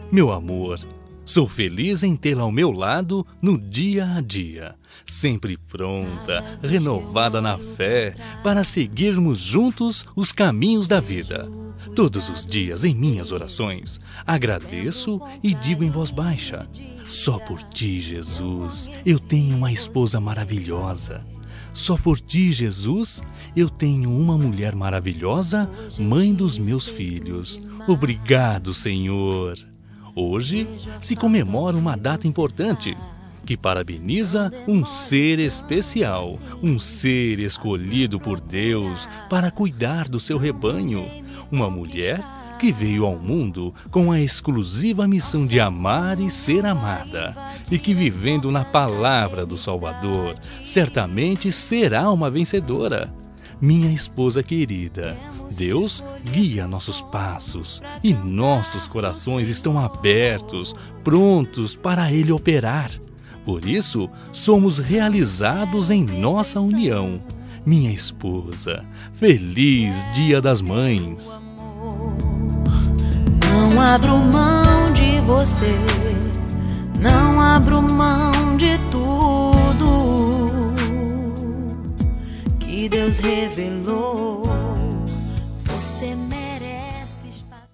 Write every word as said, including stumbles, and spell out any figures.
Meu amor, sou feliz em tê-la ao meu lado no dia a dia, sempre pronta, renovada na fé, para seguirmos juntos os caminhos da vida. Todos os dias em minhas orações, agradeço e digo em voz baixa: só por ti, Jesus, eu tenho uma esposa maravilhosa. Só por ti, Jesus, eu tenho uma mulher maravilhosa, mãe dos meus filhos. Obrigado, Senhor. Hoje se comemora uma data importante que parabeniza um ser especial, um ser escolhido por Deus para cuidar do seu rebanho. Uma mulher que veio ao mundo com a exclusiva missão de amar e ser amada, e que, vivendo na palavra do Salvador, certamente será uma vencedora. Minha esposa querida, Deus guia nossos passos e nossos corações estão abertos, prontos para Ele operar. Por isso, somos realizados em nossa união. Minha esposa, feliz Dia das Mães! Não abro mão de você, não abro mão de tudo que Deus revelou.